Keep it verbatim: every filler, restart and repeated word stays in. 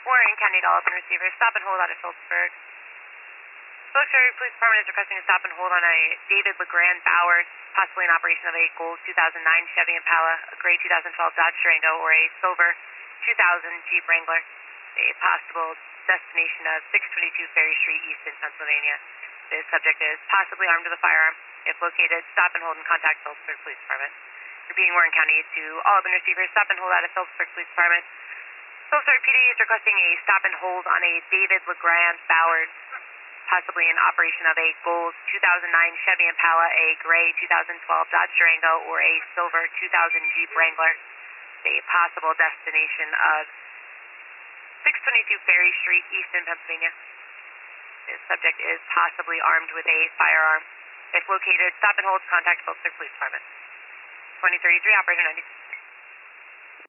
Warren County to all open receivers. Stop and hold out of Phillipsburg. Phillipsburg Police Department is requesting a stop and hold on a David LeGrand Bowers, possibly in operation of a gold two thousand nine Chevy Impala, a gray two thousand twelve Dodge Durango, or a silver two thousand Jeep Wrangler. A possible destination of six twenty-two Ferry Street, Easton, Pennsylvania. The subject is possibly armed with a firearm. If located, stop and hold and contact Phillipsburg Police Department. Repeating, Warren County to all open receivers. Stop and hold out of Phillipsburg Police Department. Phillipsburg P D is requesting a stop and hold on a David LeGrand Bowers, possibly in operation of a gold two thousand nine Chevy Impala, a gray two thousand twelve Dodge Durango, or a silver two thousand Jeep Wrangler. A possible destination of six twenty-two Ferry Street, Easton, Pennsylvania. The subject is possibly armed with a firearm. If located, stop and hold, contact Phillipsburg Police Department. twenty thirty-three, Operator ninety.